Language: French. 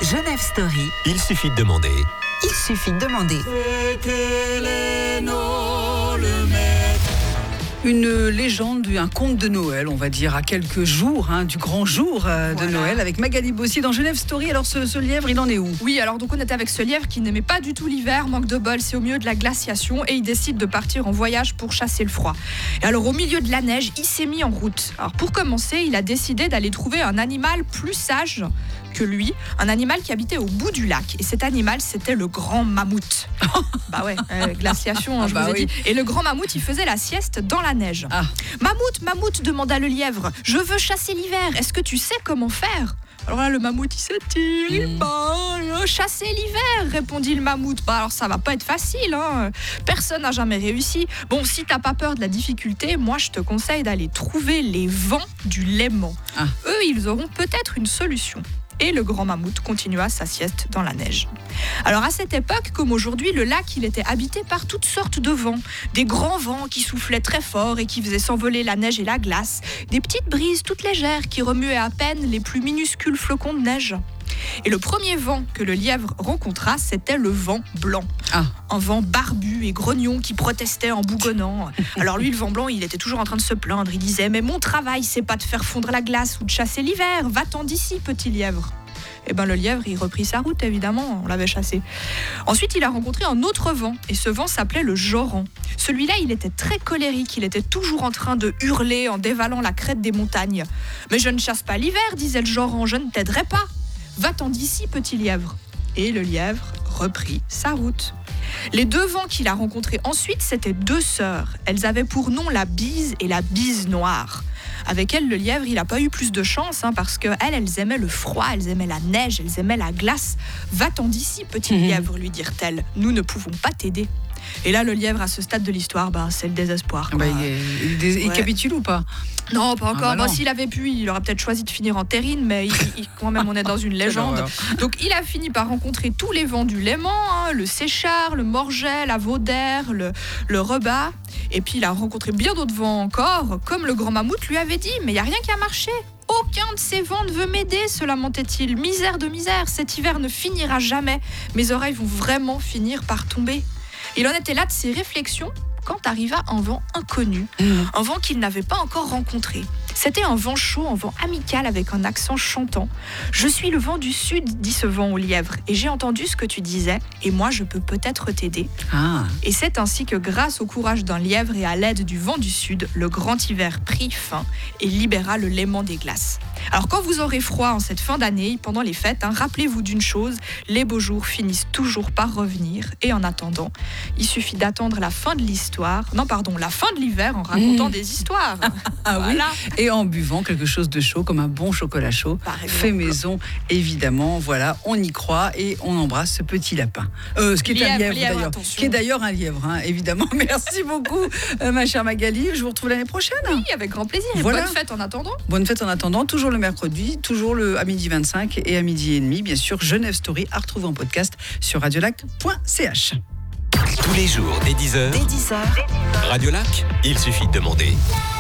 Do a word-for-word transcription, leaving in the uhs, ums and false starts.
Genève Story. Il suffit de demander. Il suffit de demander. Une légende, un conte de Noël, on va dire, à quelques jours hein, du grand jour euh, de Voilà. Noël, avec Magali Bossy dans Genève Story. Alors ce, ce lièvre, il en est où? Oui, alors donc on était avec ce lièvre qui n'aimait pas du tout l'hiver, manque de bol, c'est au milieu de la glaciation et il décide de partir en voyage pour chasser le froid. Et alors au milieu de la neige, il s'est mis en route. Alors pour commencer, il a décidé d'aller trouver un animal plus sage que lui, un animal qui habitait au bout du lac. Et cet animal, c'était le grand mammouth. Bah ouais, euh, glaciation, hein, Ah je bah vous ai oui. dit. Et le grand mammouth, il faisait la sieste dans la neige. Ah. Mammouth, mammouth, demanda le lièvre, je veux chasser l'hiver, est-ce que tu sais comment faire? Alors là, le mammouth, il s'étire, Mmh. bah, euh, chasser l'hiver, répondit le mammouth. Bah alors ça va pas être facile, hein. Personne n'a jamais réussi. Bon, si t'as pas peur de la difficulté, moi je te conseille d'aller trouver les vents du Léman. Ah. Eux, ils auront peut-être une solution. Et le grand mammouth continua sa sieste dans la neige. Alors à cette époque, comme aujourd'hui, le lac il était habité par toutes sortes de vents. Des grands vents qui soufflaient très fort et qui faisaient s'envoler la neige et la glace. Des petites brises toutes légères qui remuaient à peine les plus minuscules flocons de neige. Et le premier vent que le lièvre rencontra, c'était le vent blanc. Ah. Un vent barbu et grognon qui protestait en bougonnant. Alors lui, le vent blanc, il était toujours en train de se plaindre. Il disait « Mais mon travail, c'est pas de faire fondre la glace ou de chasser l'hiver. Va-t'en d'ici, petit lièvre !» Et ben le lièvre, il reprit sa route, évidemment, on l'avait chassé. Ensuite, il a rencontré un autre vent, et ce vent s'appelait le Joran. Celui-là, il était très colérique, il était toujours en train de hurler en dévalant la crête des montagnes. « Mais je ne chasse pas l'hiver, disait le Joran, je ne t'aiderai pas. Va-t'en d'ici, petit lièvre. » Et le lièvre reprit sa route. Les deux vents qu'il a rencontrés ensuite, c'étaient deux sœurs. Elles avaient pour nom la bise et la bise noire. Avec elles, le lièvre, il n'a pas eu plus de chance, hein, parce qu'elles, elles aimaient le froid, elles aimaient la neige, elles aimaient la glace. « Va-t'en d'ici, petit Mmh. lièvre, lui dirent-elles. Nous ne pouvons pas t'aider. » Et là, le lièvre, à ce stade de l'histoire, ben, c'est le désespoir. Ah quoi. bah, il, il- il Ouais. capitule ou pas? Non, pas encore. Ah bah Bon, non. s'il avait pu, il aurait peut-être choisi de finir en terrine, mais il, il- quand même, on est dans une légende. horreur. Donc, il a fini par rencontrer tous les vents du Léman, hein, le Séchard, le Morget, la Vaudère, le, le Rebat. Et puis, il a rencontré bien d'autres vents encore, comme le grand mammouth lui avait dit, mais il n'y a rien qui a marché. Aucun de ces vents ne veut m'aider, se lamentait-il. Misère de misère, cet hiver ne finira jamais. Mes oreilles vont vraiment finir par tomber. Il en était là de ses réflexions quand arriva un vent inconnu, Mmh. un vent qu'il n'avait pas encore rencontré. C'était un vent chaud, un vent amical avec un accent chantant. « Je suis le vent du sud, dit ce vent au lièvre, et j'ai entendu ce que tu disais, et moi je peux peut-être t'aider. » Ah. Et c'est ainsi que grâce au courage d'un lièvre et à l'aide du vent du sud, le grand hiver prit fin et libéra le Léman des glaces. Alors quand vous aurez froid en cette fin d'année, pendant les fêtes, hein, rappelez-vous d'une chose, les beaux jours finissent toujours par revenir, et en attendant, il suffit d'attendre la fin de l'histoire, non pardon, la fin de l'hiver en racontant Mmh. des histoires. Ah oui. Voilà. Et en buvant quelque chose de chaud, comme un bon chocolat chaud, Par exemple. fait maison, évidemment. Voilà, on y croit et on embrasse ce petit lapin. Euh, ce qui est un Lièvre, lièvre, lièvre, d'ailleurs. attention. Qui est d'ailleurs un lièvre, hein, évidemment. Merci beaucoup, euh, ma chère Magali. Je vous retrouve l'année prochaine. Oui, avec grand plaisir. Et Voilà. bonne fête en attendant. Bonne fête en attendant, toujours le mercredi, toujours le à midi vingt-cinq et à midi et demi, bien sûr, Genève Story à retrouver en podcast sur radiolac point c h. Tous les jours dès dix heures, Dès dix heures, Radio Lac, il suffit de demander.